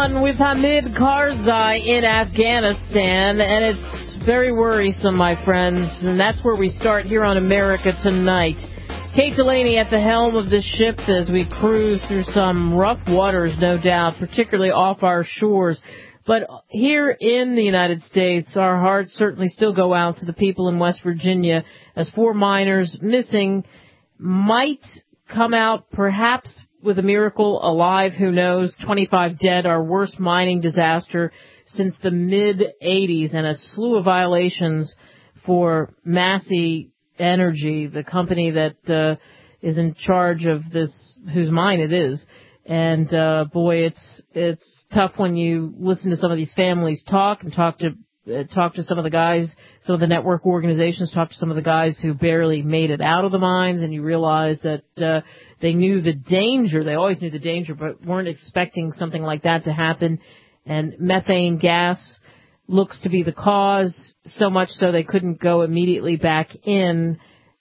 on with Hamid Karzai in Afghanistan, and it's very worrisome, my friends, and that's where we start here on America Tonight. Kate Delaney at the helm of the ship as we cruise through some rough waters, no doubt, particularly off our shores. But here in the United States, our hearts certainly still go out to the people in West Virginia as 4 miners missing might come out perhaps with a miracle alive, who knows. 25 dead, our worst mining disaster since the mid-'80s, and a slew of violations for Massey Energy, the company that is in charge of this, whose mine it is. And boy, it's tough when you listen to some of these families talk and talk to some of the guys, some of the network organizations, talk to some of the guys who barely made it out of the mines, and you realize that they knew the danger. They always knew the danger, but weren't expecting something like that to happen. And methane gas looks to be the cause, so much so they couldn't go immediately back in.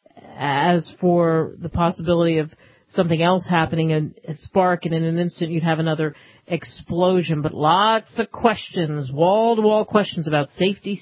As for the possibility of something else happening, a spark, and in an instant you'd have another explosion. But lots of questions, wall-to-wall questions about safety.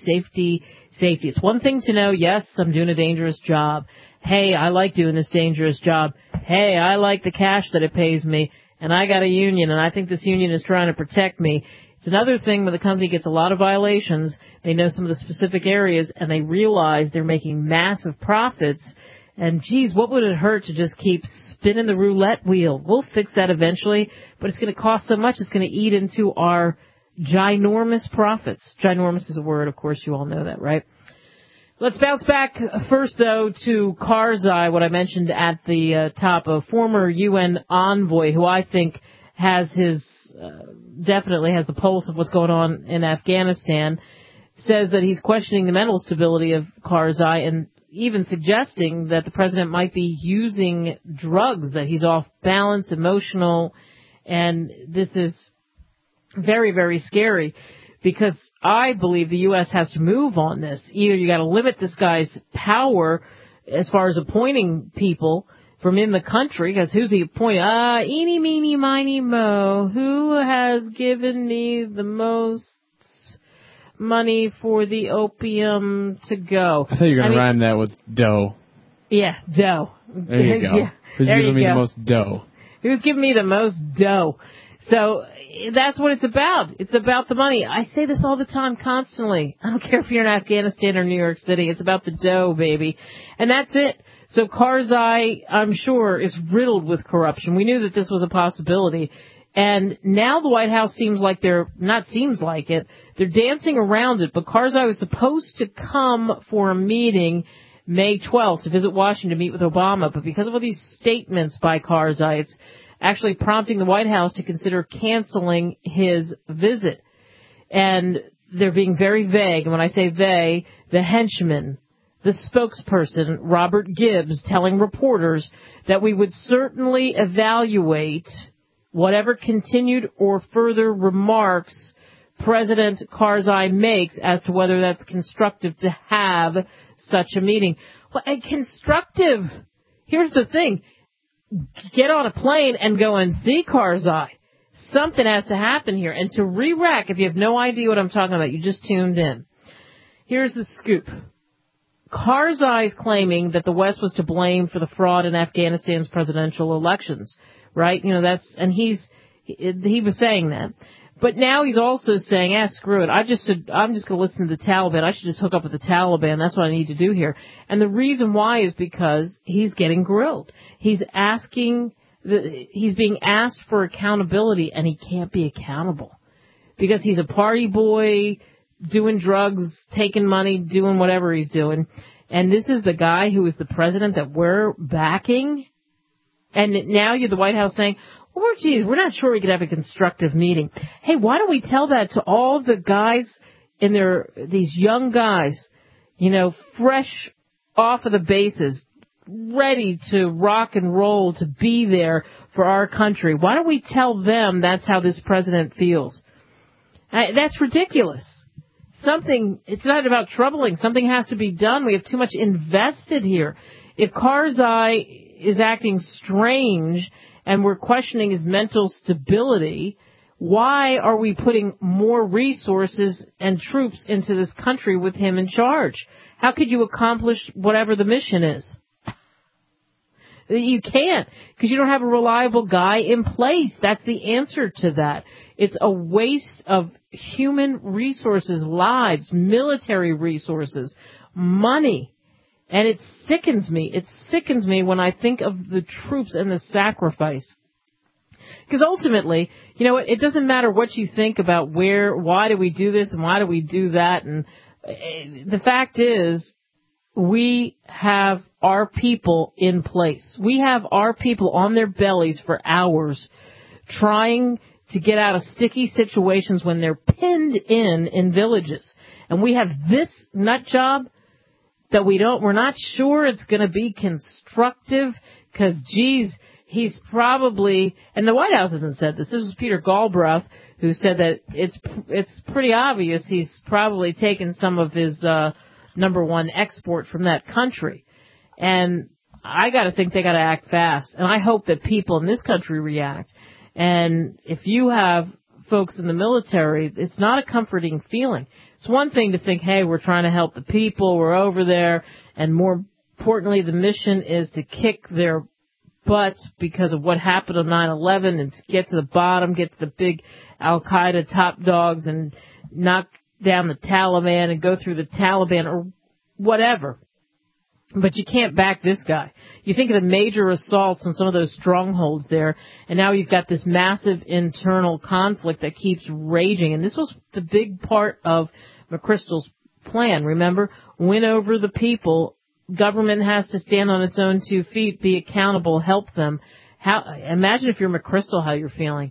It's one thing to know, yes, I'm doing a dangerous job. Hey, I like doing this dangerous job. Hey, I like the cash that it pays me, and I got a union, and I think this union is trying to protect me. It's another thing when the company gets a lot of violations, they know some of the specific areas, and they realize they're making massive profits. And, geez, what would it hurt to just keep spinning the roulette wheel? We'll fix that eventually, but it's going to cost so much, it's going to eat into our ginormous profits. Ginormous is a word, of course, you all know that, right? Let's bounce back first, though, to Karzai, what I mentioned at the top, a former UN envoy who I think has definitely has the pulse of what's going on in Afghanistan, says that he's questioning the mental stability of Karzai and even suggesting that the president might be using drugs, that he's off balance, emotional, and this is very, very scary because I believe the U.S. has to move on this. Either you got to limit this guy's power as far as appointing people from in the country, because who's he appointing? Eeny, meeny, miny, mo. Who has given me the most money for the opium to go? I thought you were going to rhyme that with dough. Yeah, dough. There you go. Yeah, Who's giving me the most dough? Who's giving me the most dough? So that's what it's about. It's about the money. I say this all the time, constantly. I don't care if you're in Afghanistan or New York City. It's about the dough, baby. And that's it. So Karzai, I'm sure, is riddled with corruption. We knew that this was a possibility. And now the White House they're dancing around it. But Karzai was supposed to come for a meeting May 12th to visit Washington to meet with Obama. But because of all these statements by Karzai, it's actually prompting the White House to consider canceling his visit. And they're being very vague. And when I say they, the henchman, the spokesperson, Robert Gibbs, telling reporters that we would certainly evaluate whatever continued or further remarks President Karzai makes as to whether that's constructive to have such a meeting. Well, and constructive, here's the thing. Get on a plane and go and see Karzai. Something has to happen here. And to re-rack, if you have no idea what I'm talking about, you just tuned in. Here's the scoop. Karzai is claiming that the West was to blame for the fraud in Afghanistan's presidential elections, right? You know, he was saying that. But now he's also saying, screw it. I'm just going to listen to the Taliban. I should just hook up with the Taliban. That's what I need to do here. And the reason why is because he's getting grilled. He's being asked for accountability, and he can't be accountable because he's a party boy, doing drugs, taking money, doing whatever he's doing. And this is the guy who is the president that we're backing. And now you're the White House saying, oh, geez, we're not sure we could have a constructive meeting. Hey, why don't we tell that to all the guys these young guys, fresh off of the bases, ready to rock and roll, to be there for our country. Why don't we tell them that's how this president feels? That's ridiculous. It's not about troubling. Something has to be done. We have too much invested here. If Karzai is acting strange and we're questioning his mental stability, Why are we putting more resources and troops into this country with him in charge? How could you accomplish whatever the mission is? You can't, because you don't have a reliable guy in place. That's the answer to that. It's a waste of human resources, lives, military resources, money. And it sickens me. It sickens me when I think of the troops and the sacrifice. Because ultimately, you know, it doesn't matter what you think about why do we do this and why do we do that. And the fact is, we have our people in place. We have our people on their bellies for hours trying to get out of sticky situations when they're pinned in villages. And we have this nut job that we're not sure it's going to be constructive because, geez, he's probably, and the White House hasn't said this. This was Peter Galbraith who said that it's pretty obvious he's probably taken some of his number one export from that country. And I got to think they got to act fast. And I hope that people in this country react. And if you have folks in the military, it's not a comforting feeling. It's one thing to think, hey, we're trying to help the people, we're over there, and more importantly, the mission is to kick their butts because of what happened on 9/11 and to get to the bottom, get to the big Al-Qaeda top dogs and knock down the Taliban and go through the Taliban or whatever. But you can't back this guy. You think of the major assaults on some of those strongholds there, and now you've got this massive internal conflict that keeps raging. And this was the big part of McChrystal's plan, remember? Win over the people. Government has to stand on its own 2 feet, be accountable, help them. Imagine if you're McChrystal, how you're feeling.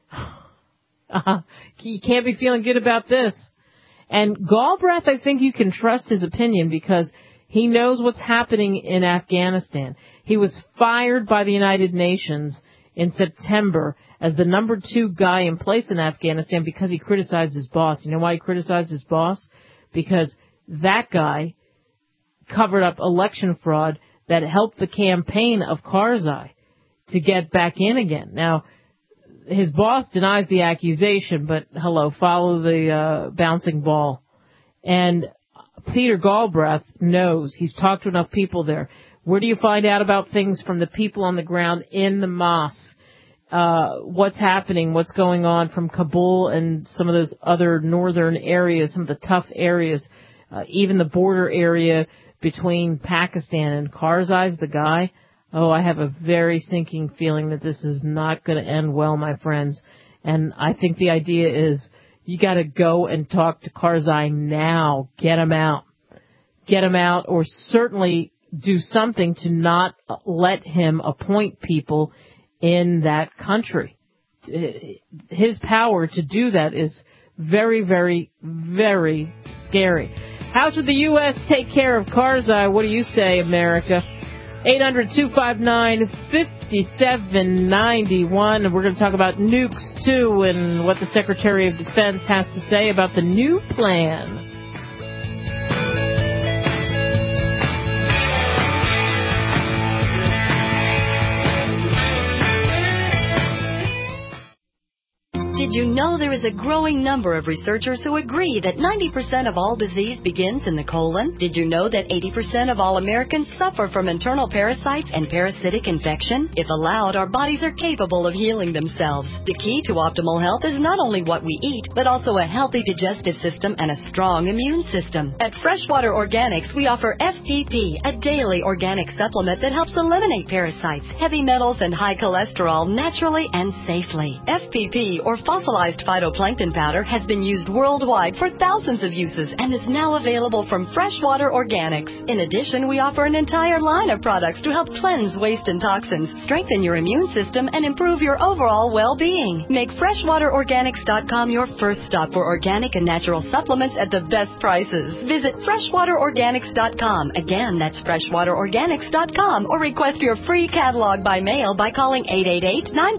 You can't be feeling good about this. And Galbraith, I think you can trust his opinion because he knows what's happening in Afghanistan. He was fired by the United Nations in September as the number 2 guy in place in Afghanistan because he criticized his boss. You know why he criticized his boss? Because that guy covered up election fraud that helped the campaign of Karzai to get back in again. Now, his boss denies the accusation, but follow the bouncing ball. And Peter Galbraith knows. He's talked to enough people there. Where do you find out about things from the people on the ground in the mosques? What's happening, what's going on from Kabul and some of those other northern areas, some of the tough areas, even the border area between Pakistan and Karzai's the guy. Oh, I have a very sinking feeling that this is not going to end well, my friends. And I think the idea is you got to go and talk to Karzai now. Get him out. Get him out, or certainly do something to not let him appoint people in that country. His power to do that is very, very, very scary. How should the U.S. take care of Karzai? What do you say, America? 800-259-5791. And we're going to talk about nukes, too, and what the Secretary of Defense has to say about the new plan. Did you know there is a growing number of researchers who agree that 90% of all disease begins in the colon? Did you know that 80% of all Americans suffer from internal parasites and parasitic infection? If allowed, our bodies are capable of healing themselves. The key to optimal health is not only what we eat, but also a healthy digestive system and a strong immune system. At Freshwater Organics, we offer FPP, a daily organic supplement that helps eliminate parasites, heavy metals, and high cholesterol naturally and safely. FPP, or fossilized phytoplankton powder, has been used worldwide for thousands of uses and is now available from Freshwater Organics. In addition, we offer an entire line of products to help cleanse waste and toxins, strengthen your immune system, and improve your overall well-being. Make FreshwaterOrganics.com your first stop for organic and natural supplements at the best prices. Visit FreshwaterOrganics.com. Again, that's FreshwaterOrganics.com, or request your free catalog by mail by calling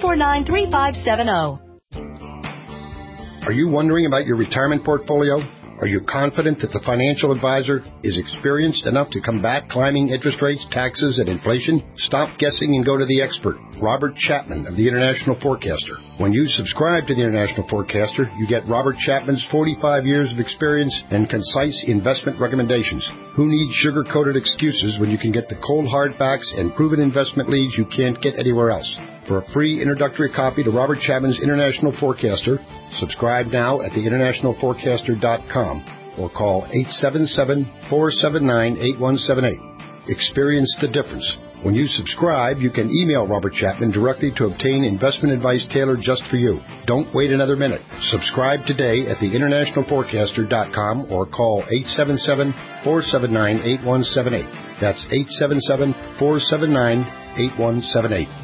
888-949-3570. Are you wondering about your retirement portfolio? Are you confident that the financial advisor is experienced enough to combat climbing interest rates, taxes, and inflation? Stop guessing and go to the expert, Robert Chapman of the International Forecaster. When you subscribe to the International Forecaster, you get Robert Chapman's 45 years of experience and concise investment recommendations. Who needs sugar-coated excuses when you can get the cold hard facts and proven investment leads you can't get anywhere else? For a free introductory copy to Robert Chapman's International Forecaster, subscribe now at theInternationalForecaster.com or call 877-479-8178. Experience the difference. When you subscribe, you can email Robert Chapman directly to obtain investment advice tailored just for you. Don't wait another minute. Subscribe today at theInternationalForecaster.com or call 877-479-8178. That's 877-479-8178.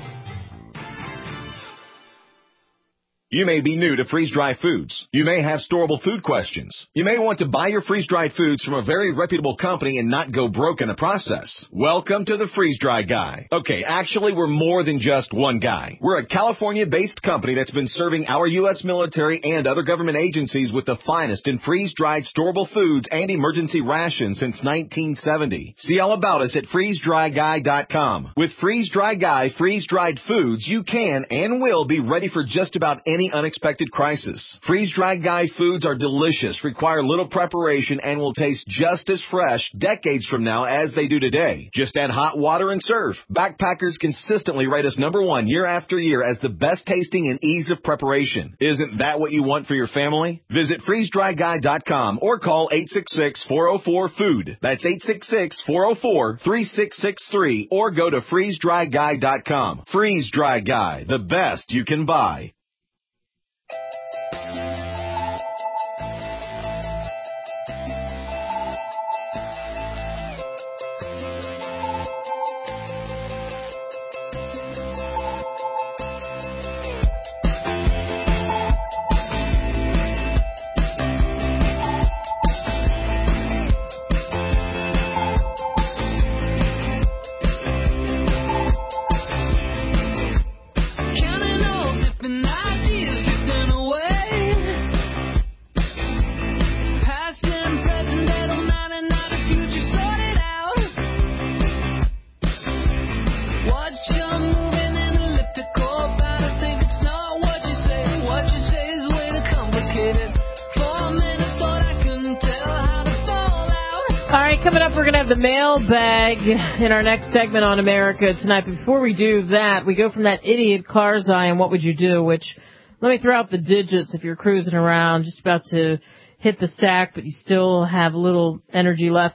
You may be new to freeze-dried foods. You may have storable food questions. You may want to buy your freeze-dried foods from a very reputable company and not go broke in the process. Welcome to the Freeze-Dry Guy. Okay, actually, we're more than just one guy. We're a California-based company that's been serving our U.S. military and other government agencies with the finest in freeze-dried storable foods and emergency rations since 1970. See all about us at freezedryguy.com. With Freeze-Dry Guy freeze-dried foods, you can and will be ready for just about any unexpected crisis. Freeze-dried Guy foods are delicious, require little preparation, and will taste just as fresh decades from now as they do today. Just add hot water and serve. Backpackers consistently rate us #1 year after year as the best tasting and ease of preparation. Isn't that what you want for your family? Visit freezedryguy.com or call 866-404-FOOD. That's 866-404-3663 or go to freezedryguy.com. Freeze-Dry Guy, the best you can buy. Coming up, we're going to have the mailbag in our next segment on America Tonight. But before we do that, we go from that idiot Karzai and what would you do, which, let me throw out the digits if you're cruising around, just about to hit the sack, but you still have a little energy left.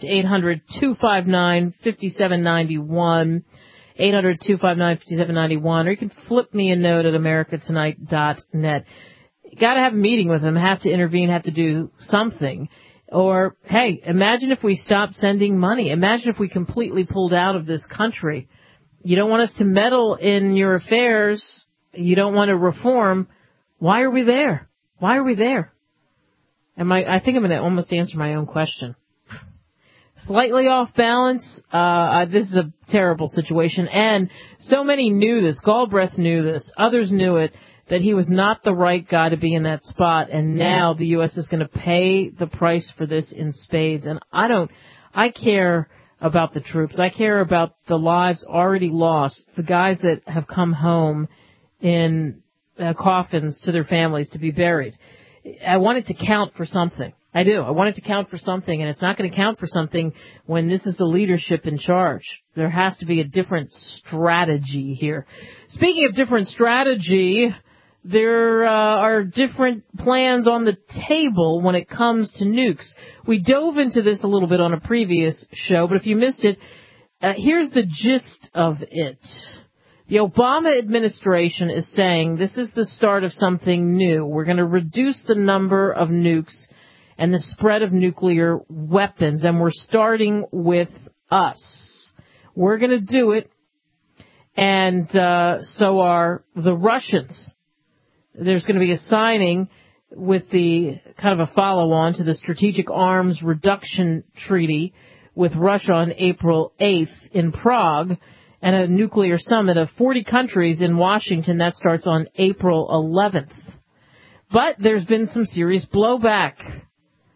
800-259-5791, 800-259-5791, or you can flip me a note at americatonight.net. You got to have a meeting with them, have to intervene, have to do something. Or, hey, imagine if we stopped sending money. Imagine if we completely pulled out of this country. You don't want us to meddle in your affairs. You don't want to reform. Why are we there? Why are we there? I think I'm going to almost answer my own question. Slightly off balance. This is a terrible situation. And so many knew this. Galbraith knew this. Others knew it. That he was not the right guy to be in that spot, and now the U.S. is going to pay the price for this in spades. And I care about the troops. I care about the lives already lost, the guys that have come home in coffins to their families to be buried. I want it to count for something. I do. I want it to count for something, and it's not going to count for something when this is the leadership in charge. There has to be a different strategy here. Speaking of different strategy, there are different plans on the table when it comes to nukes. We dove into this a little bit on a previous show, but if you missed it, here's the gist of it. The Obama administration is saying this is the start of something new. We're going to reduce the number of nukes and the spread of nuclear weapons, and we're starting with us. We're going to do it, and so are the Russians. There's going to be a signing with the kind of a follow-on to the Strategic Arms Reduction Treaty with Russia on April 8th in Prague, and a nuclear summit of 40 countries in Washington. That starts on April 11th. But there's been some serious blowback.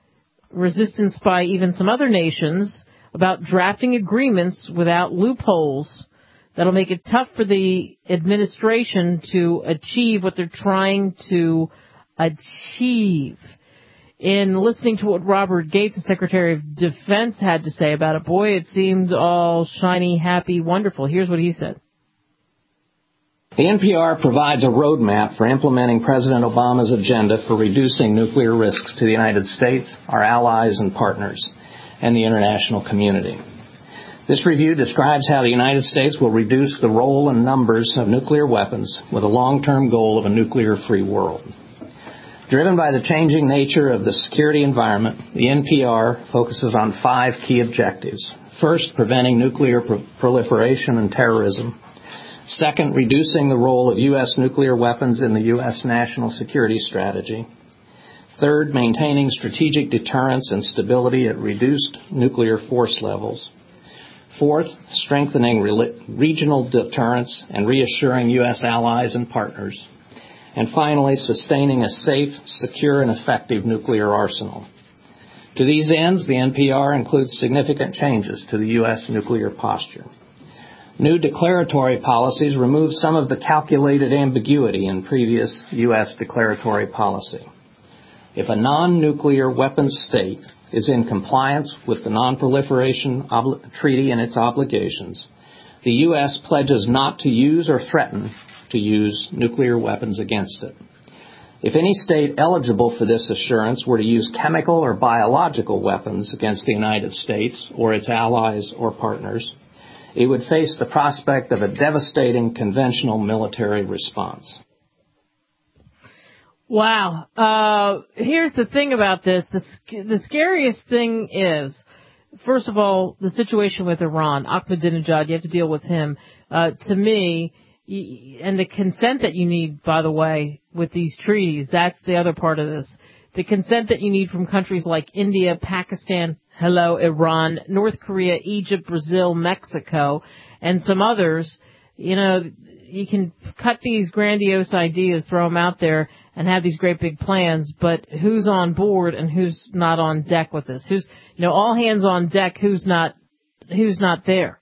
resistance by even some other nations about drafting agreements without loopholes that'll make it tough for the administration to achieve what they're trying to achieve. In listening to what Robert Gates, the Secretary of Defense, had to say about it, boy, it seemed all shiny, happy, wonderful. Here's what he said. The NPR provides a roadmap for implementing President Obama's agenda for reducing nuclear risks to the United States, our allies and partners, and the international community. This review describes how the United States will reduce the role and numbers of nuclear weapons with a long-term goal of a nuclear-free world. Driven by the changing nature of the security environment, the NPR focuses on 5 key objectives. First, preventing nuclear proliferation and terrorism. Second, reducing the role of U.S. nuclear weapons in the U.S. national security strategy. Third, maintaining strategic deterrence and stability at reduced nuclear force levels. Fourth, strengthening regional deterrence and reassuring U.S. allies and partners. And finally, sustaining a safe, secure, and effective nuclear arsenal. To these ends, the NPR includes significant changes to the U.S. nuclear posture. New declaratory policies remove some of the calculated ambiguity in previous U.S. declaratory policy. If a non-nuclear weapons state is in compliance with the Non-Proliferation Treaty and its obligations, the U.S. pledges not to use or threaten to use nuclear weapons against it. If any state eligible for this assurance were to use chemical or biological weapons against the United States or its allies or partners, it would face the prospect of a devastating conventional military response. Wow. Here's the thing about this. The scariest thing is, first of all, the situation with Iran. Ahmadinejad, you have to deal with him. To me, and the consent that you need, by the way, with these treaties, that's the other part of this. The consent that you need from countries like India, Pakistan, Iran, North Korea, Egypt, Brazil, Mexico, and some others. You know, you can cut these grandiose ideas, throw them out there, and have these great big plans, but who's on board and who's not on deck with this? Who's, all hands on deck, who's not there?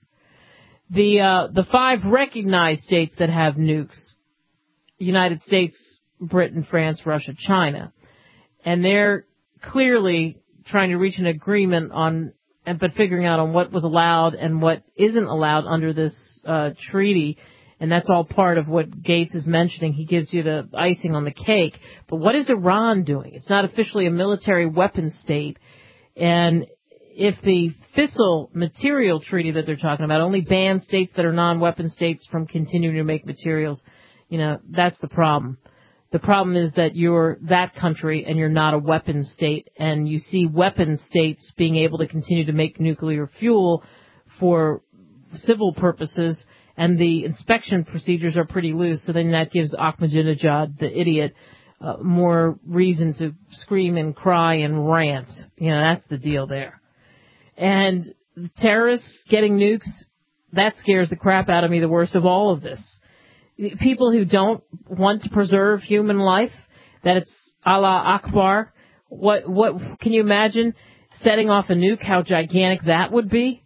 The 5 recognized states that have nukes, United States, Britain, France, Russia, China, and they're clearly trying to reach an agreement but figuring out on what was allowed and what isn't allowed under this treaty, and that's all part of what Gates is mentioning. He gives you the icing on the cake. But what is Iran doing? It's not officially a military weapons state, and if the fissile material treaty that they're talking about only bans states that are non-weapon states from continuing to make materials, that's the problem. The problem is that you're that country and you're not a weapons state, and you see weapon states being able to continue to make nuclear fuel for civil purposes, and the inspection procedures are pretty loose, so then that gives Ahmadinejad, the idiot, more reason to scream and cry and rant. That's the deal there. And the terrorists getting nukes, that scares the crap out of me the worst of all of this. People who don't want to preserve human life, that it's Allah Akbar. What can you imagine setting off a nuke, how gigantic that would be?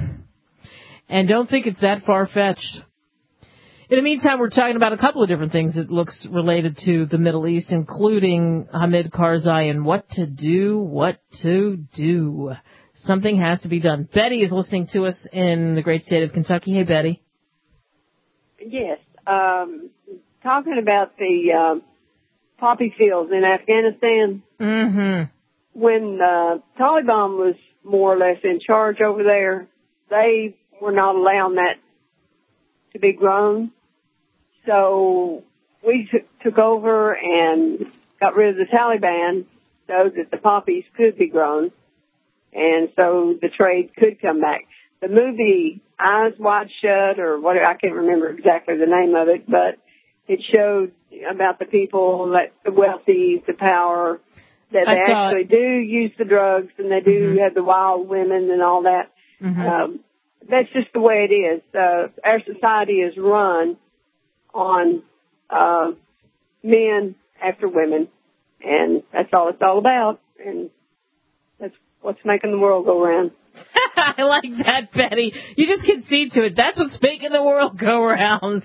And don't think it's that far-fetched. In the meantime, we're talking about a couple of different things that looks related to the Middle East, including Hamid Karzai and what to do. Something has to be done. Betty is listening to us in the great state of Kentucky. Hey, Betty. Yes. Talking about the poppy fields in Afghanistan. Mm-hmm. When Taliban was more or less in charge over there, they were not allowing that to be grown. So we took over and got rid of the Taliban so that the poppies could be grown, and so the trade could come back. The movie Eyes Wide Shut, or what, I can't remember exactly the name of it, but it showed about the people, that the wealthy, the power, that they actually do use the drugs, and they do have the wild women and all that. Mm-hmm. That's just the way it is. Our society is run on men after women, and that's all it's all about. And That's what's making the world go round. I like that, Betty. You just concede to it. That's what's making the world go round.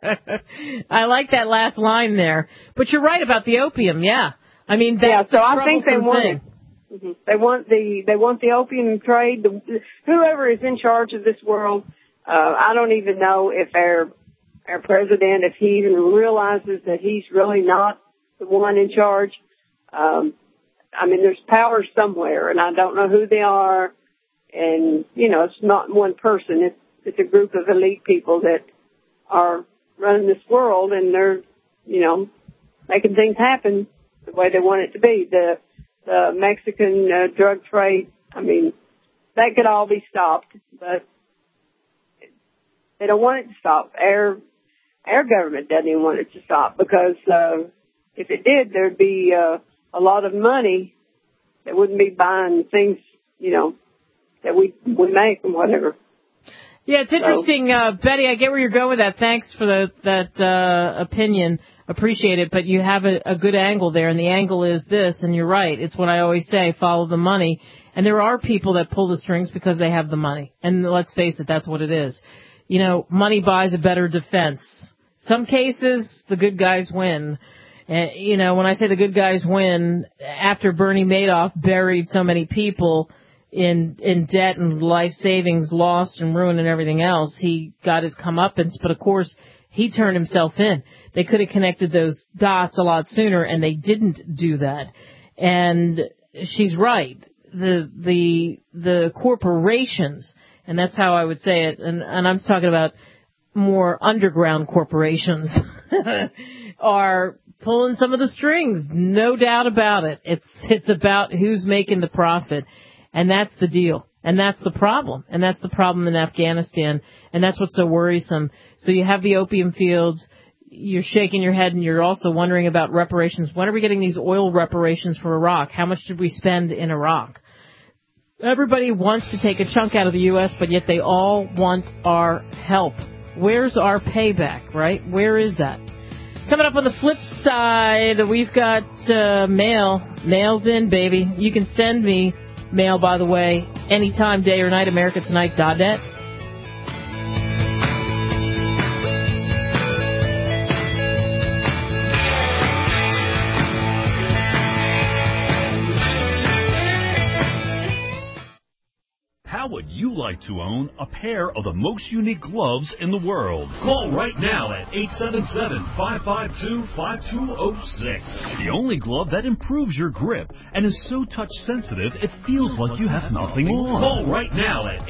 I like that last line there. But you're right about the opium, yeah. I mean, that's so I think they want it. Mm-hmm. They want the opium trade. Whoever is in charge of this world, I don't even know if our president, if he even realizes that he's really not the one in charge. I mean, there's power somewhere, and I don't know who they are. And, you know, it's not one person. It's a group of elite people that are running this world, and they're, you know, making things happen the way they want it to be. The Mexican drug trade, I mean, that could all be stopped, but they don't want it to stop. Our government doesn't even want it to stop, because if it did, there'd be a lot of money that wouldn't be buying things, you know, that we make and whatever. Yeah, it's interesting, Betty. I get where you're going with that. Thanks for that opinion. Appreciate it. But you have a good angle there, and the angle is this. And you're right. It's what I always say: follow the money. And there are people that pull the strings because they have the money. And let's face it, that's what it is. You know, money buys a better defense. Some cases, the good guys win. You know, when I say the good guys win, after Bernie Madoff buried so many people in debt and life savings lost and ruined and everything else, he got his comeuppance. But of course, he turned himself in. They could have connected those dots a lot sooner, and they didn't do that. And she's right. The corporations, and that's how I would say it, and I'm talking about more underground corporations, are pulling some of the strings. No doubt about it. It's about who's making the profit. And that's the deal. And that's the problem. And that's the problem in Afghanistan. And that's what's so worrisome. So you have the opium fields. You're shaking your head, and you're also wondering about reparations. When are we getting these oil reparations for Iraq? How much did we spend in Iraq? Everybody wants to take a chunk out of the U.S., but yet they all want our help. Where's our payback, right? Where is that? Coming up on the flip side, we've got mail. Mail's in, baby. You can send me mail, by the way, anytime, day or night, americatonight.net. How would you like to own a pair of the most unique gloves in the world? Call right now at 877-552-5206. The only glove that improves your grip and is so touch sensitive it feels like you have nothing on. Call right now at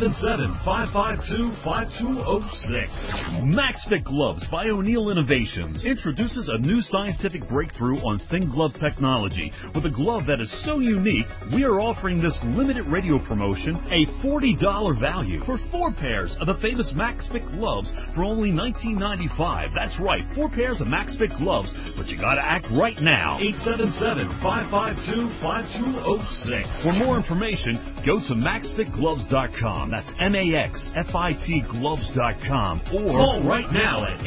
877-552-5206. MaxFit Gloves by O'Neill Innovations introduces a new scientific breakthrough on thin glove technology. With a glove that is so unique, we are offering this limited radio promotion a $40 value for 4 pairs of the famous MaxFit gloves for only $19.95. That's right, 4 pairs of MaxFit gloves, but you gotta act right now. 877-552-5206. For more information, go to MaxFitGloves.com. That's MaxFit Gloves.com. Or call right now at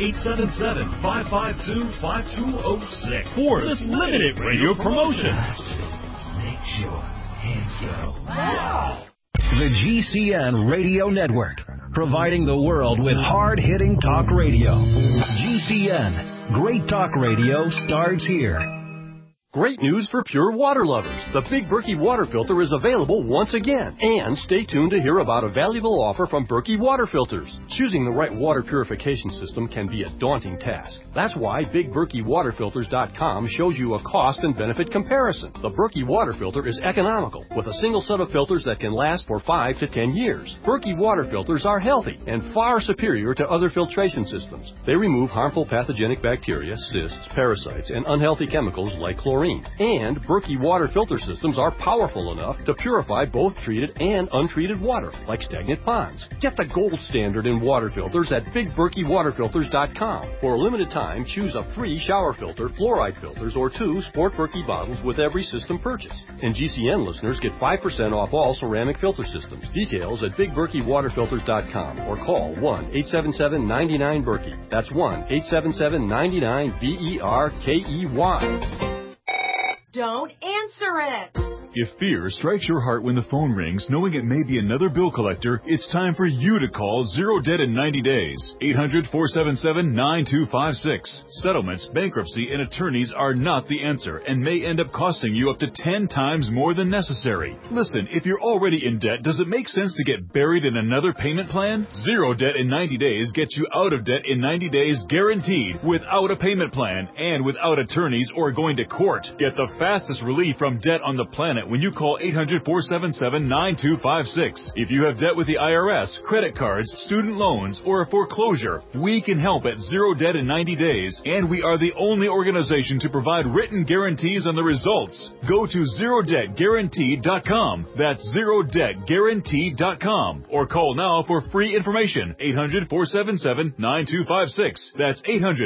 877-552-5206 for this limited radio promotion. Make sure hands go. Wow. The GCN Radio Network, providing the world with hard-hitting talk radio. GCN, great talk radio starts here. Great news for pure water lovers. The Big Berkey water filter is available once again. And stay tuned to hear about a valuable offer from Berkey Water Filters. Choosing the right water purification system can be a daunting task. That's why BigBerkeyWaterFilters.com shows you a cost and benefit comparison. The Berkey water filter is economical, with a single set of filters that can last for 5 to 10 years. Berkey water filters are healthy and far superior to other filtration systems. They remove harmful pathogenic bacteria, cysts, parasites, and unhealthy chemicals like chlorine. And Berkey water filter systems are powerful enough to purify both treated and untreated water, like stagnant ponds. Get the gold standard in water filters at BigBerkeyWaterFilters.com. For a limited time, choose a free shower filter, fluoride filters, or 2 Sport Berkey bottles with every system purchase. And GCN listeners get 5% off all ceramic filter systems. Details at BigBerkeyWaterFilters.com or call 1-877-99-BERKEY. That's 1-877-99-BERKEY. Don't answer it. If fear strikes your heart when the phone rings, knowing it may be another bill collector, it's time for you to call Zero Debt in 90 days. 800-477-9256. Settlements, bankruptcy, and attorneys are not the answer and may end up costing you up to 10 times more than necessary. Listen, if you're already in debt, does it make sense to get buried in another payment plan? Zero Debt in 90 days gets you out of debt in 90 days guaranteed, without a payment plan and without attorneys or going to court. Get the fastest relief from debt on the planet when you call 800-477-9256. If you have debt with the IRS, credit cards, student loans, or a foreclosure, we can help at Zero Debt in 90 days, and we are the only organization to provide written guarantees on the results. Go to ZeroDebtGuaranteed.com. That's ZeroDebtGuaranteed.com. Or call now for free information. 800-477-9256. That's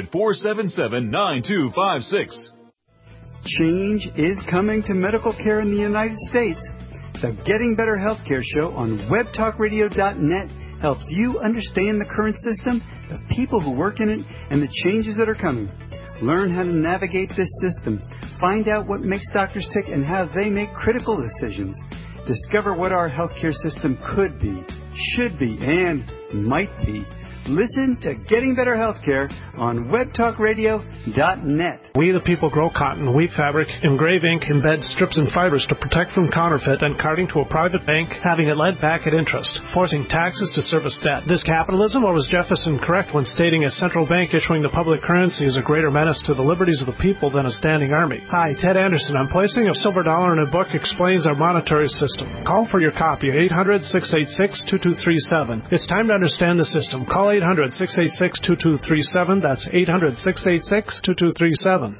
800-477-9256. Change is coming to medical care in the United States. The Getting Better Healthcare Show on WebTalkRadio.net helps you understand the current system, the people who work in it, and the changes that are coming. Learn how to navigate this system. Find out what makes doctors tick and how they make critical decisions. Discover what our healthcare system could be, should be, and might be. Listen to Getting Better Healthcare on WebTalkRadio.net. We the people grow cotton, weave fabric, engrave ink, embed strips and fibers to protect from counterfeit and carting to a private bank, having it lent back at interest, forcing taxes to service debt. This capitalism, or was Jefferson correct when stating a central bank issuing the public currency is a greater menace to the liberties of the people than a standing army? Hi, Ted Anderson. I'm placing a silver dollar in a book explains our monetary system. Call for your copy at 800-686-2237. It's time to understand the system. Call 800-686-2237. That's 800-686-2237.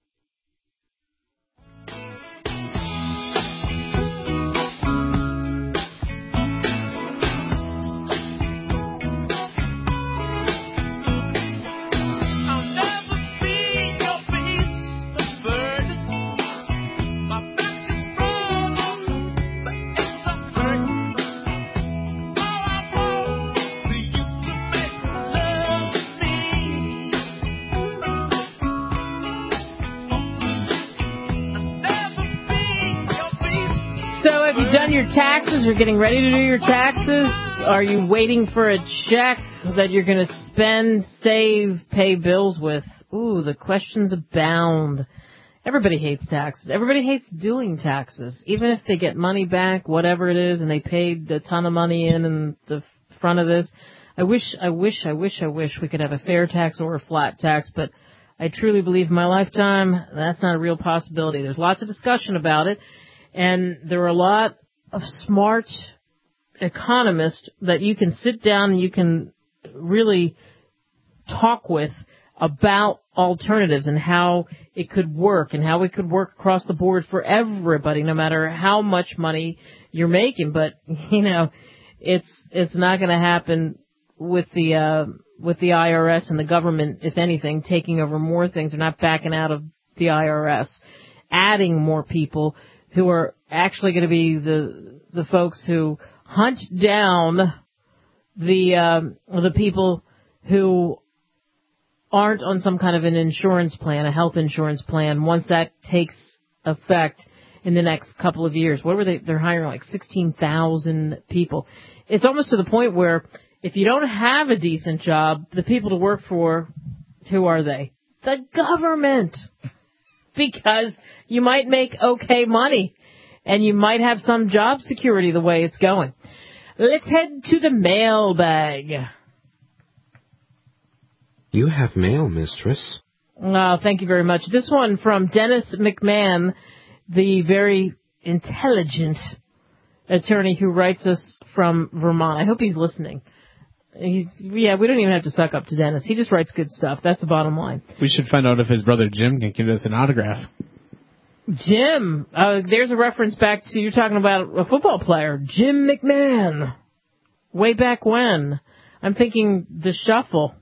Done your taxes? You're getting ready to do your taxes? Are you waiting for a check that you're going to spend, save, pay bills with? Ooh, the questions abound. Everybody hates taxes. Everybody hates doing taxes. Even if they get money back, whatever it is, and they paid a ton of money in the front of this. I wish we could have a fair tax or a flat tax, but I truly believe in my lifetime that's not a real possibility. There's lots of discussion about it. And there are a lot of smart economists that you can sit down and you can really talk with about alternatives and how it could work and how it could work across the board for everybody, no matter how much money you're making. But, you know, it's not going to happen with the IRS and the government, if anything, taking over more things. They're not backing out of the IRS, adding more people who are actually going to be the folks who hunt down the people who aren't on some kind of an insurance plan, a health insurance plan, once that takes effect in the next couple of years. What were they're hiring like 16,000 people. It's almost to the point where if you don't have a decent job, the people to work for, who are they? The government. Because you might make okay money, and you might have some job security the way it's going. Let's head to the mailbag. You have mail, mistress. Oh, thank you very much. This one from Dennis McMahon, the very intelligent attorney who writes us from Vermont. I hope he's listening. We don't even have to suck up to Dennis. He just writes good stuff. That's the bottom line. We should find out if his brother Jim can give us an autograph. Jim. There's a reference back to, you're talking about a football player, Jim McMahon. Way back when. I'm thinking the shuffle.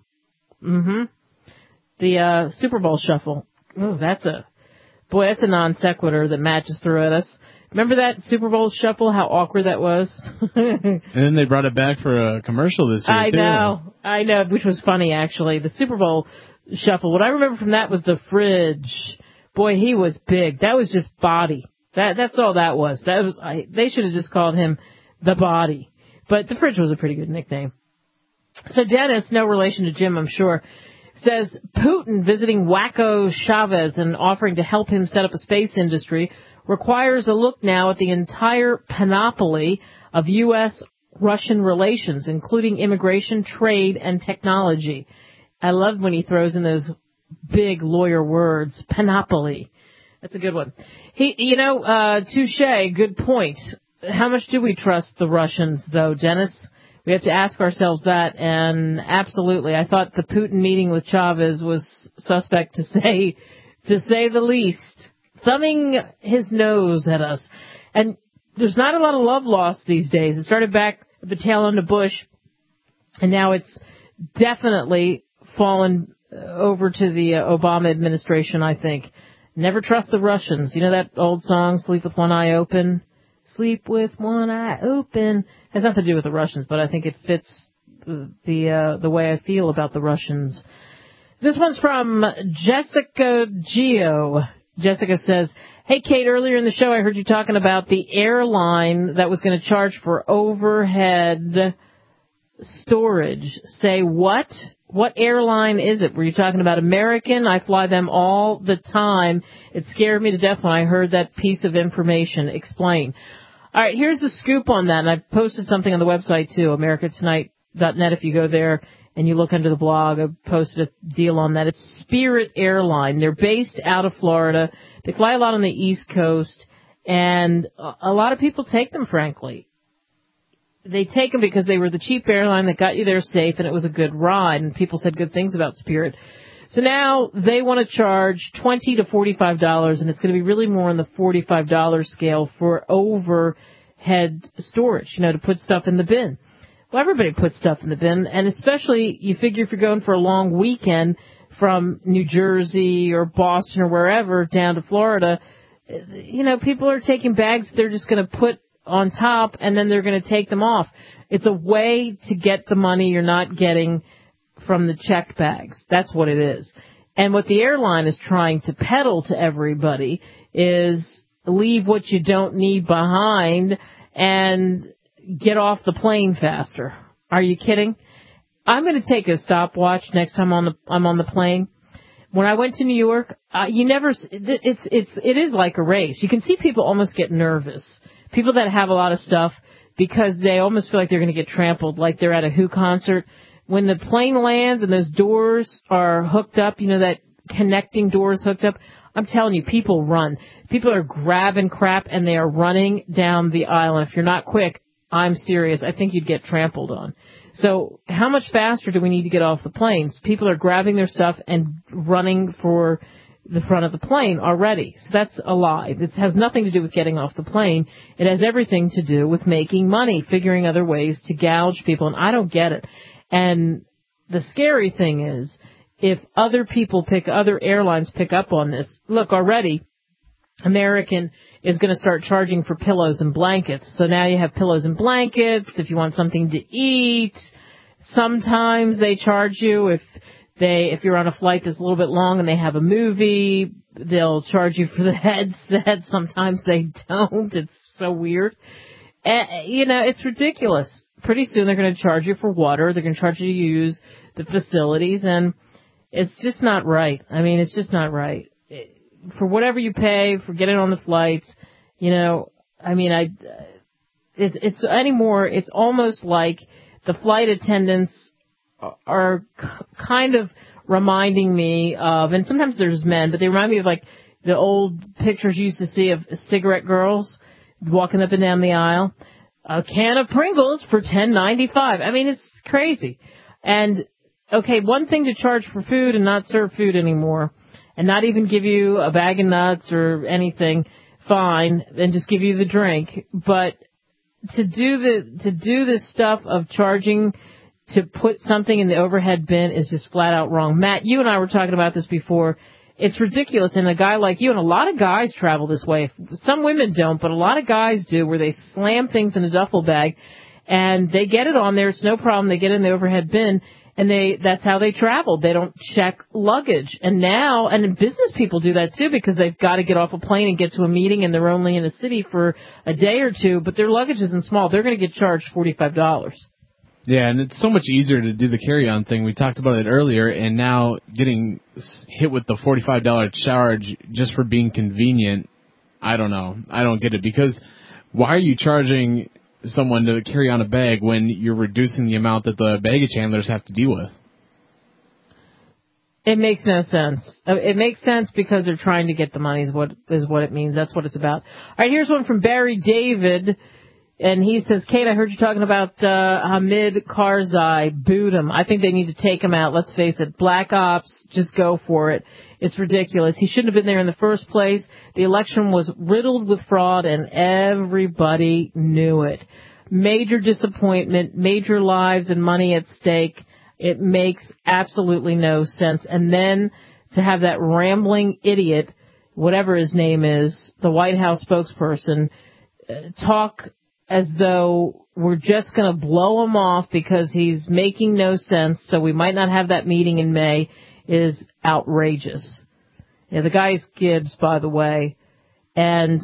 The Super Bowl shuffle. Oh, that's a non sequitur that Matt just threw at us. Remember that Super Bowl shuffle, how awkward that was? And then they brought it back for a commercial this year, too. I know, which was funny, actually. The Super Bowl shuffle. What I remember from that was the fridge. Boy, he was big. That was just body. That's all that was. They should have just called him the Body. But the Fridge was a pretty good nickname. So Dennis, no relation to Jim, I'm sure, says Putin visiting wacko Chavez and offering to help him set up a space industry requires a look now at the entire panoply of U.S.-Russian relations, including immigration, trade, and technology. I love when he throws in those big lawyer words, panoply. That's a good one. Touche, good point. How much do we trust the Russians, though, Dennis? We have to ask ourselves that, and absolutely. I thought the Putin meeting with Chavez was suspect, to say the least. Thumbing his nose at us. And there's not a lot of love lost these days. It started back at the tail end of Bush, and now it's definitely fallen over to the Obama administration, I think. Never trust the Russians. You know that old song, Sleep with One Eye Open? Sleep with one eye open. Has nothing to do with the Russians, but I think it fits the way I feel about the Russians. This one's from Jessica Gio. Jessica says, hey, Kate, earlier in the show I heard you talking about the airline that was going to charge for overhead storage. Say what? What airline is it? Were you talking about American? I fly them all the time. It scared me to death when I heard that piece of information. Explain. All right, here's the scoop on that, and I posted something on the website, too, americatonight.net. If you go there and you look under the blog, I posted a deal on that. It's Spirit Airline. They're based out of Florida. They fly a lot on the East Coast, and a lot of people take them, frankly. They take them because they were the cheap airline that got you there safe, and it was a good ride, and people said good things about Spirit. So now they want to charge $20 to $45, and it's going to be really more on the $45 scale for overhead storage, to put stuff in the bin. Well, everybody puts stuff in the bin, and especially you figure if you're going for a long weekend from New Jersey or Boston or wherever down to Florida, people are taking bags they're just going to put on top, and then they're going to take them off. It's a way to get the money you're not getting from the check bags. That's what it is. And what the airline is trying to peddle to everybody is leave what you don't need behind and get off the plane faster. Are you kidding? I'm going to take a stopwatch next time I'm on the plane. When I went to New York, it is like a race. You can see people almost get nervous. People that have a lot of stuff because they almost feel like they're going to get trampled, like they're at a Who concert. When the plane lands and those doors are hooked up, that connecting doors hooked up, I'm telling you, people run. People are grabbing crap and they are running down the aisle. And if you're not quick, I'm serious, I think you'd get trampled on. So how much faster do we need to get off the planes? People are grabbing their stuff and running for the front of the plane already. So that's a lie. This has nothing to do with getting off the plane. It has everything to do with making money, figuring other ways to gouge people, and I don't get it. And the scary thing is, if other airlines pick up on this, look, already, American is going to start charging for pillows and blankets. So now you have pillows and blankets. If you want something to eat, sometimes they charge you. If you're on a flight that's a little bit long and they have a movie, they'll charge you for the headset. Sometimes they don't. It's so weird. It's ridiculous. Pretty soon they're going to charge you for water. They're going to charge you to use the facilities, and it's just not right. I mean, it's just not right. For whatever you pay for getting on the flights, it's almost like the flight attendants are kind of reminding me of, and sometimes there's men, but they remind me of like the old pictures you used to see of cigarette girls walking up and down the aisle. A can of Pringles for $10.95. I mean, it's crazy. And, okay, one thing to charge for food and not serve food anymore, and not even give you a bag of nuts or anything, fine, and just give you the drink. But to do this stuff of charging to put something in the overhead bin is just flat out wrong. Matt, you and I were talking about this before. It's ridiculous, and a guy like you, and a lot of guys travel this way. Some women don't, but a lot of guys do, where they slam things in a duffel bag, and they get it on there. It's no problem. They get it in the overhead bin, And that's how they travel. They don't check luggage. And business people do that too because they've got to get off a plane and get to a meeting and they're only in a city for a day or two, but their luggage isn't small. They're going to get charged $45. Yeah, and it's so much easier to do the carry-on thing. We talked about it earlier, and now getting hit with the $45 charge just for being convenient, I don't know. I don't get it because why are you charging someone to carry on a bag when you're reducing the amount that the baggage handlers have to deal with? It makes no sense. It makes sense because they're trying to get the money is what it means. That's what it's about. All right, here's one from Barry David, and he says, Kate, I heard you talking about Hamid Karzai. Boot him. I think they need to take him out. Let's face it. Black ops, just go for it. It's ridiculous. He shouldn't have been there in the first place. The election was riddled with fraud, and everybody knew it. Major disappointment, major lives and money at stake. It makes absolutely no sense. And then to have that rambling idiot, whatever his name is, the White House spokesperson, talk as though we're just going to blow him off because he's making no sense, so we might not have that meeting in May, is outrageous. Yeah, the guy's Gibbs, by the way, and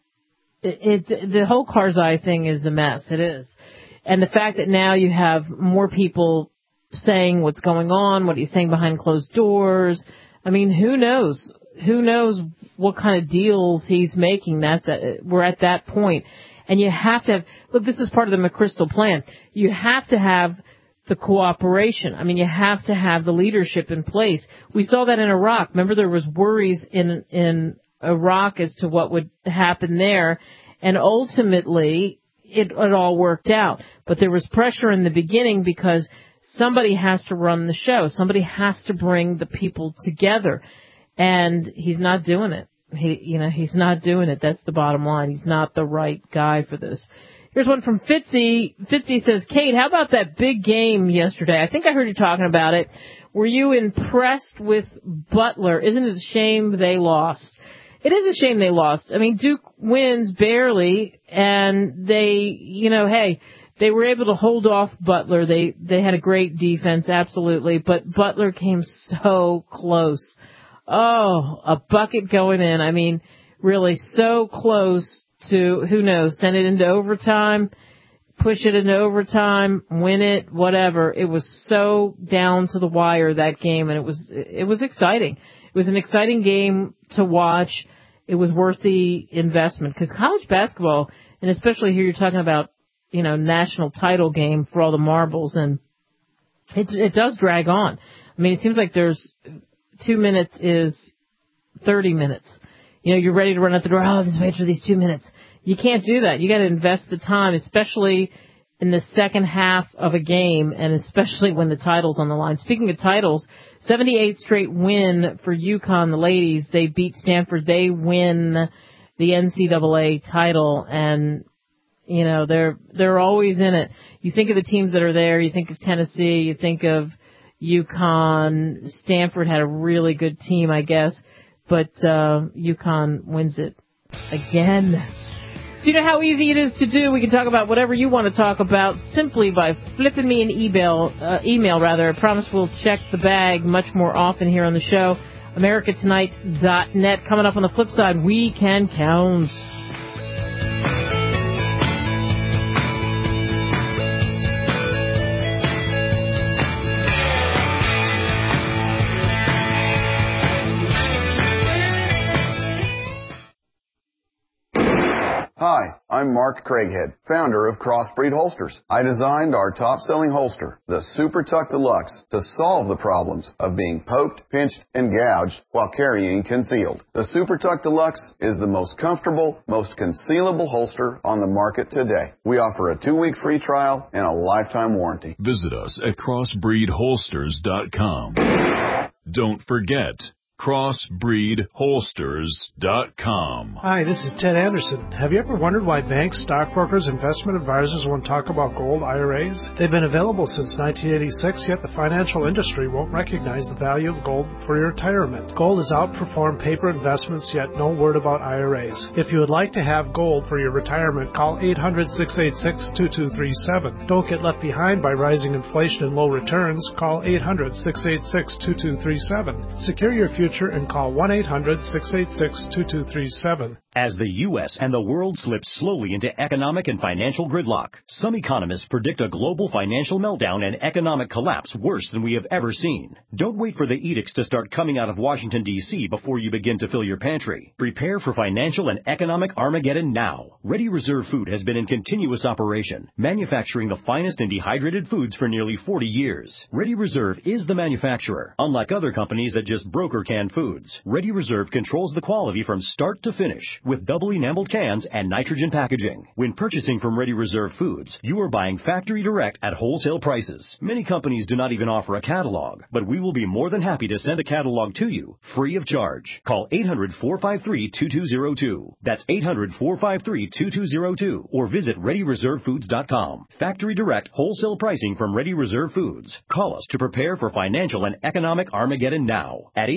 the whole Karzai thing is a mess. It is. And the fact that now you have more people saying what's going on, what he's saying behind closed doors. I mean, who knows? Who knows what kind of deals he's making? We're at that point. And you have to have, look, this is part of the McChrystal plan. You have to have the cooperation. I mean, you have to have the leadership in place. We saw that in Iraq. Remember, there was worries in Iraq as to what would happen there. And ultimately, it all worked out. But there was pressure in the beginning because somebody has to run the show. Somebody has to bring the people together. And he's not doing it. He's not doing it. That's the bottom line. He's not the right guy for this. Here's one from Fitzy. Fitzy says, Kate, how about that big game yesterday? I think I heard you talking about it. Were you impressed with Butler? Isn't it a shame they lost? It is a shame they lost. I mean, Duke wins barely, and they were able to hold off Butler. They had a great defense, absolutely, but Butler came so close. Oh, a bucket going in. I mean, really so close to, who knows, send it into overtime, push it into overtime, win it, whatever. It was so down to the wire, that game, and it was exciting. It was an exciting game to watch. It was worth the investment because college basketball, and especially here you're talking about, national title game for all the marbles, and it does drag on. I mean, it seems like there's 2 minutes is 30 minutes. You're ready to run out the door. Oh, just wait for these 2 minutes. You can't do that. You got to invest the time, especially in the second half of a game, and especially when the title's on the line. Speaking of titles, 78 straight win for UConn, the ladies. They beat Stanford. They win the NCAA title, and they're always in it. You think of the teams that are there. You think of Tennessee. You think of UConn. Stanford had a really good team, I guess, but UConn wins it again. So you know how easy it is to do. We can talk about whatever you want to talk about simply by flipping me an email. I promise we'll check the bag much more often here on the show. AmericaTonight.net. Coming up on the flip side, we can count. Hi, I'm Mark Craighead, founder of Crossbreed Holsters. I designed our top-selling holster, the Super Tuck Deluxe, to solve the problems of being poked, pinched, and gouged while carrying concealed. The Super Tuck Deluxe is the most comfortable, most concealable holster on the market today. We offer a 2-week free trial and a lifetime warranty. Visit us at crossbreedholsters.com. Don't forget, CrossbreedHolsters.com. Hi, this is Ted Anderson. Have you ever wondered why banks, stockbrokers, investment advisors won't talk about gold IRAs? They've been available since 1986, yet the financial industry won't recognize the value of gold for your retirement. Gold has outperformed paper investments, yet no word about IRAs. If you would like to have gold for your retirement, call 800-686-2237. Don't get left behind by rising inflation and low returns. Call 800-686-2237. Secure your future and call 1-800-686-2237. As the U.S. and the world slip slowly into economic and financial gridlock, some economists predict a global financial meltdown and economic collapse worse than we have ever seen. Don't wait for the edicts to start coming out of Washington, D.C. before you begin to fill your pantry. Prepare for financial and economic Armageddon now. Ready Reserve Food has been in continuous operation, manufacturing the finest and dehydrated foods for nearly 40 years. Ready Reserve is the manufacturer. Unlike other companies that just broker canned foods, Ready Reserve controls the quality from start to finish with double enameled cans and nitrogen packaging. When purchasing from Ready Reserve Foods, you are buying factory direct at wholesale prices. Many companies do not even offer a catalog, but we will be more than happy to send a catalog to you free of charge. Call 800-453-2202. That's 800-453-2202 or visit ReadyReserveFoods.com. Factory direct wholesale pricing from Ready Reserve Foods. Call us to prepare for financial and economic Armageddon now at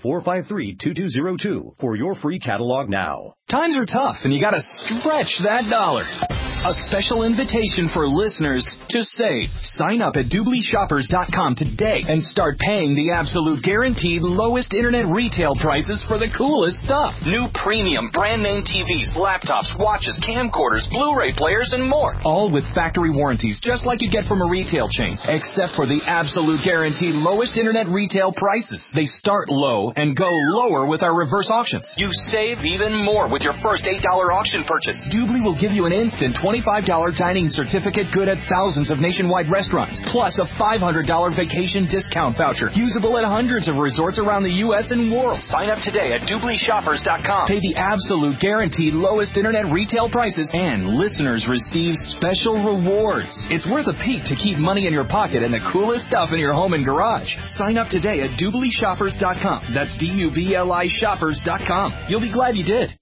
800-453-2202 for your free catalog now. Times are tough and you gotta stretch that dollar. A special invitation for listeners to save. Sign up at DoubleShoppers.com today and start paying the absolute guaranteed lowest internet retail prices for the coolest stuff. New premium brand name TVs, laptops, watches, camcorders, Blu-ray players, and more. All with factory warranties just like you get from a retail chain, except for the absolute guaranteed lowest internet retail prices. They start low and go lower with our reverse auctions. You save even more with your first $8 auction purchase. Doobly will give you an instant $25 dining certificate good at thousands of nationwide restaurants, plus a $500 vacation discount voucher, usable at hundreds of resorts around the U.S. and world. Sign up today at DoubleShoppers.com. Pay the absolute guaranteed lowest internet retail prices, and listeners receive special rewards. It's worth a peek to keep money in your pocket and the coolest stuff in your home and garage. Sign up today at DoubleShoppers.com. That's DUBLI Shoppers.com. You'll be glad you did.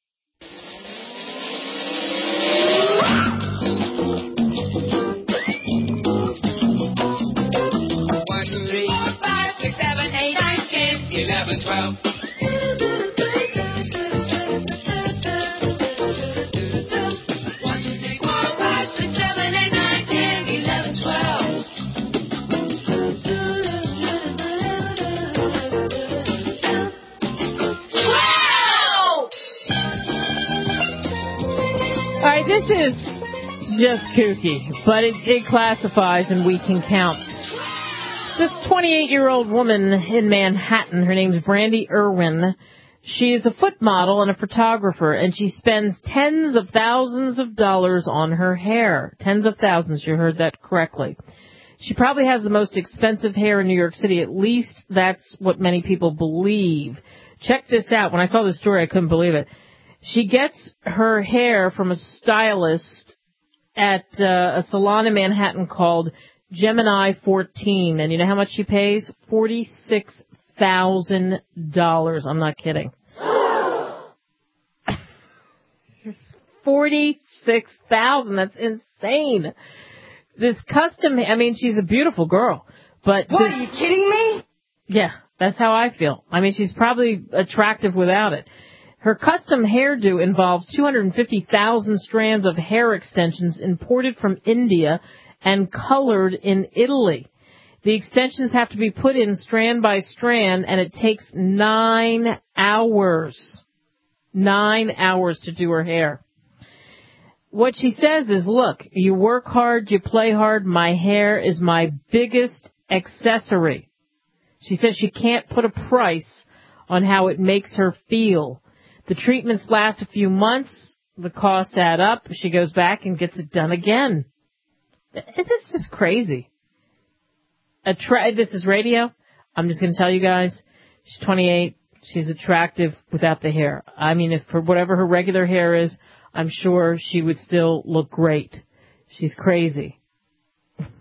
All right, this is just kooky, but it classifies and we can count. This 28-year-old woman in Manhattan, her name is Brandy Irwin. She is a foot model and a photographer, and she spends tens of thousands of dollars on her hair. Tens of thousands, you heard that correctly. She probably has the most expensive hair in New York City. At least that's what many people believe. Check this out. When I saw this story, I couldn't believe it. She gets her hair from a stylist at a salon in Manhattan called Gemini 14. And you know how much she pays? $46,000. I'm not kidding. $46,000. That's insane. This custom, I mean, she's a beautiful girl, but... What, are you kidding me? Yeah, that's how I feel. I mean, she's probably attractive without it. Her custom hairdo involves 250,000 strands of hair extensions imported from India and colored in Italy. The extensions have to be put in strand by strand, and it takes 9 hours. 9 hours to do her hair. What she says is, look, you work hard, you play hard, my hair is my biggest accessory. She says she can't put a price on how it makes her feel. The treatments last a few months. The costs add up. She goes back and gets it done again. It's just crazy. This is radio. I'm just going to tell you guys, she's 28. She's attractive without the hair. I mean, if for whatever her regular hair is, I'm sure she would still look great. She's crazy.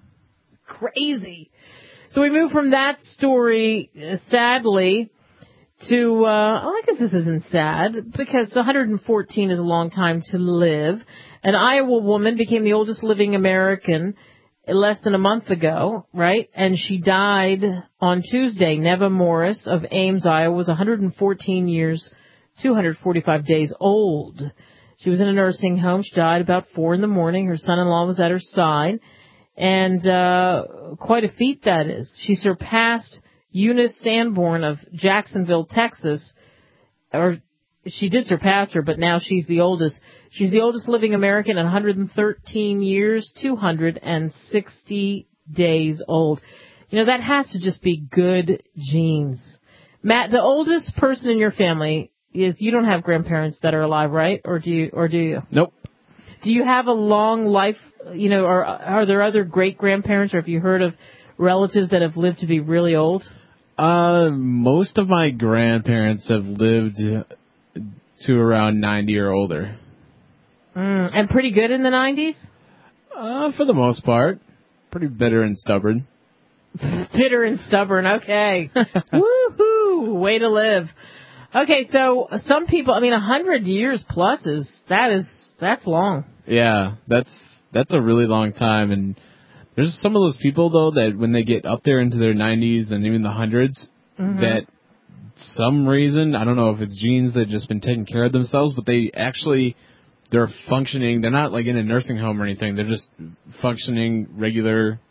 Crazy. So we move from that story, sadly, I guess this isn't sad, because 114 is a long time to live. An Iowa woman became the oldest living American less than a month ago, right? And she died on Tuesday. Neva Morris of Ames, Iowa, was 114 years, 245 days old. She was in a nursing home. She died about 4 in the morning. Her son-in-law was at her side. And quite a feat that is. She surpassed Eunice Sanborn of Jacksonville, Texas. Or she did surpass her, but now she's the oldest. She's the oldest living American at 113 years, 260 days old. You know, that has to just be good genes. Matt, the oldest person in your family is, you don't have grandparents that are alive, right? Or do you? Nope. Do you have a long life, you know, or are there other great-grandparents, or have you heard of relatives that have lived to be really old? Most of my grandparents have lived to around 90 or older. And pretty good in the 90s? For the most part. Pretty bitter and stubborn. Bitter and stubborn, okay. Woohoo! Way to live. Okay, so some people, 100 years plus that's long. Yeah, that's a really long time. And there's some of those people, though, that when they get up there into their 90s and even the hundreds, that some reason, I don't know if it's genes that just been taking care of themselves, but they're functioning. They're not like in a nursing home or anything. They're just functioning regular,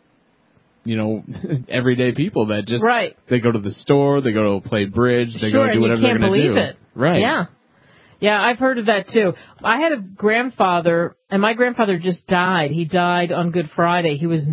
everyday people that just, they go to the store, they go to play bridge, they go do whatever they're going to do. It. Right. Yeah. Yeah, I've heard of that too. I had a grandfather, and my grandfather just died. He died on Good Friday. He was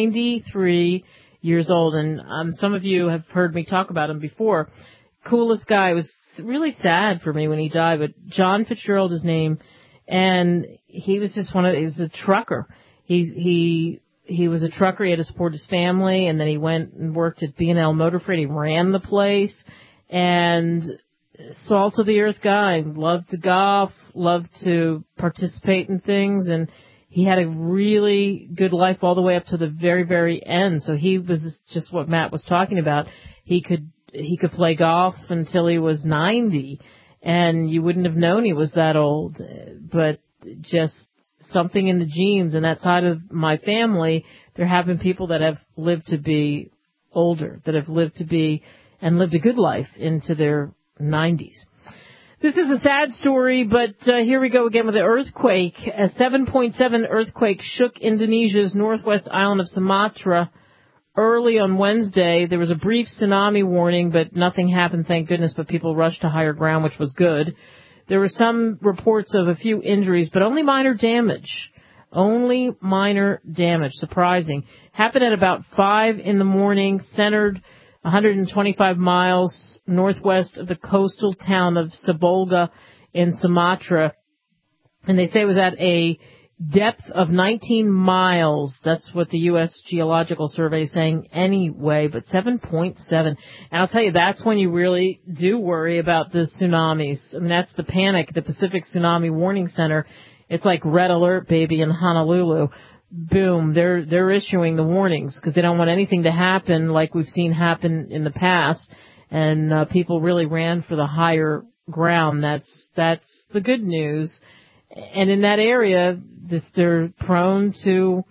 93 years old, and some of you have heard me talk about him before. Coolest guy. It was really sad for me when he died, but John Fitzgerald, his name, and he was just he was a trucker. He was a trucker. He had to support his family, and then he went and worked at B&L Motor Freight. He ran the place, and salt of the earth guy, loved to golf, loved to participate in things, and he had a really good life all the way up to the very, very end. So he was just what Matt was talking about. He could play golf until he was 90, and you wouldn't have known he was that old. But just something in the genes, and that side of my family, there have been people that have lived to be older, that have lived to be and lived a good life into their 90s. This is a sad story, but here we go again with the earthquake. A 7.7 earthquake shook Indonesia's northwest island of Sumatra early on Wednesday. There was a brief tsunami warning, but nothing happened, thank goodness, but people rushed to higher ground, which was good. There were some reports of a few injuries, but only minor damage. Only minor damage. Surprising. Happened at about 5 in the morning, centered 125 miles northwest of the coastal town of Sabolga in Sumatra. And they say it was at a depth of 19 miles. That's what the U.S. Geological Survey is saying anyway, but 7.7. And I'll tell you, that's when you really do worry about the tsunamis. That's the panic. The Pacific Tsunami Warning Center, it's like red alert, baby, in Honolulu. Boom, they're issuing the warnings because they don't want anything to happen like we've seen happen in the past, and people really ran for the higher ground. That's the good news. And in that area, they're prone to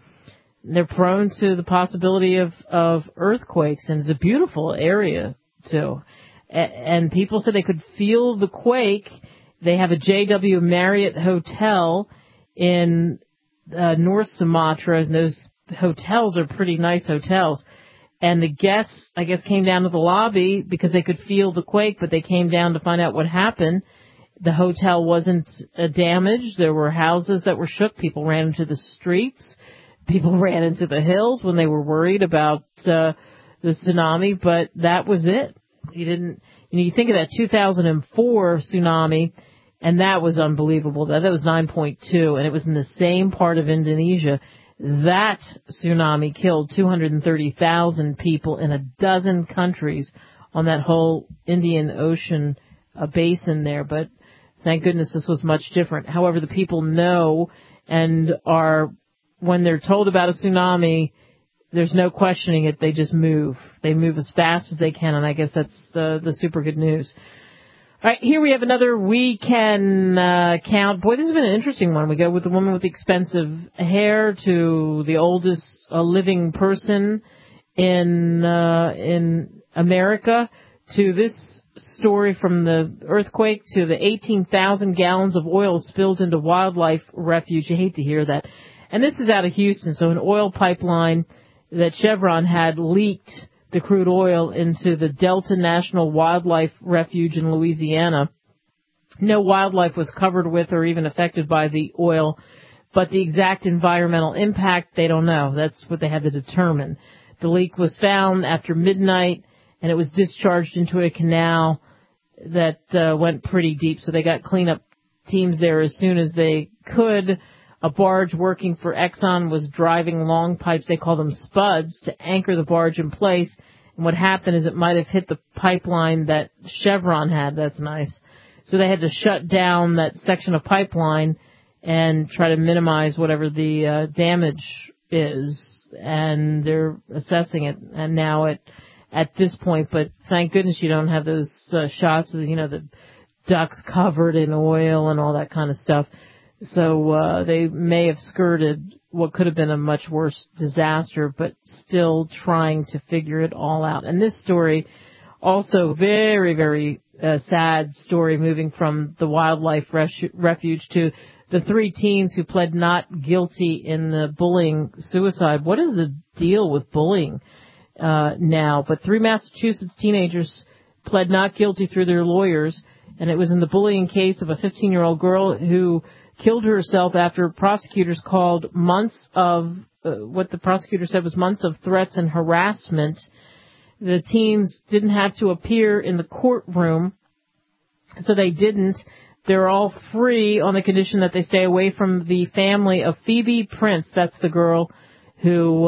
the possibility of earthquakes, and it's a beautiful area too. And people said they could feel the quake. They have a JW Marriott hotel in North Sumatra, and those hotels are pretty nice hotels. And the guests, I guess, came down to the lobby because they could feel the quake, but they came down to find out what happened. The hotel wasn't damaged. There were houses that were shook. People ran into the streets. People ran into the hills when they were worried about the tsunami, but that was it. You think of that 2004 tsunami, and that was unbelievable. That was 9.2, and it was in the same part of Indonesia. That tsunami killed 230,000 people in a dozen countries on that whole Indian Ocean basin there. But thank goodness this was much different. However, the people know and are, when they're told about a tsunami, there's no questioning it. They just move. They move as fast as they can, and I guess that's the super good news. All right, here we have another We Can Count. Boy, this has been an interesting one. We go with the woman with the expensive hair to the oldest living person in America, to this story from the earthquake, to the 18,000 gallons of oil spilled into wildlife refuge. You hate to hear that. And this is out of Houston. So an oil pipeline that Chevron had leaked the crude oil into the Delta National Wildlife Refuge in Louisiana. No wildlife was covered with or even affected by the oil, but the exact environmental impact, they don't know. That's what they had to determine. The leak was found after midnight, and it was discharged into a canal that went pretty deep, so they got cleanup teams there as soon as they could. A barge working for Exxon was driving long pipes, they call them spuds, to anchor the barge in place. And what happened is it might have hit the pipeline that Chevron had. That's nice. So they had to shut down that section of pipeline and try to minimize whatever the damage is. And they're assessing it. And now at this point, but thank goodness you don't have those shots of, the ducks covered in oil and all that kind of stuff. So they may have skirted what could have been a much worse disaster, but still trying to figure it all out. And this story, also very, very sad story, moving from the wildlife refuge to the 3 teens who pled not guilty in the bullying suicide. What is the deal with bullying now? But 3 Massachusetts teenagers pled not guilty through their lawyers, and it was in the bullying case of a 15-year-old girl who killed herself after prosecutors called months of, what the prosecutor said was months of threats and harassment. The teens didn't have to appear in the courtroom, so they didn't. They're all free on the condition that they stay away from the family of Phoebe Prince. That's the girl who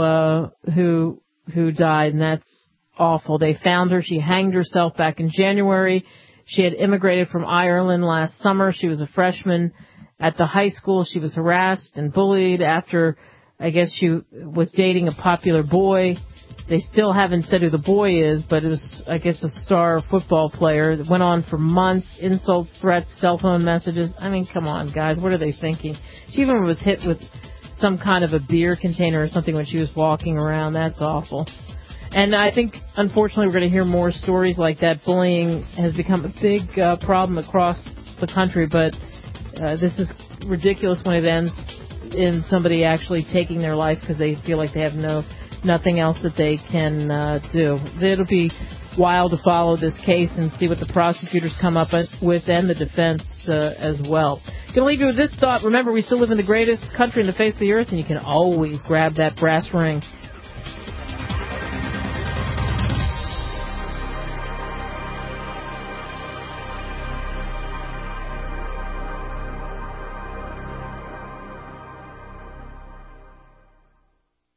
died, and that's awful. They found her. She hanged herself back in January. She had immigrated from Ireland last summer. She was a freshman at the high school. She was harassed and bullied after, I guess, she was dating a popular boy. They still haven't said who the boy is, but it was, I guess, a star football player. It went on for months. Insults, threats, cell phone messages. I mean, come on, guys. What are they thinking? She even was hit with some kind of a beer container or something when she was walking around. That's awful. And I think, unfortunately, we're going to hear more stories like that. Bullying has become a big problem across the country, but this is ridiculous when it ends in somebody actually taking their life because they feel like they have nothing else that they can do. It'll be wild to follow this case and see what the prosecutors come up with and the defense as well. Going to leave you with this thought. Remember, we still live in the greatest country in the face of the earth, and you can always grab that brass ring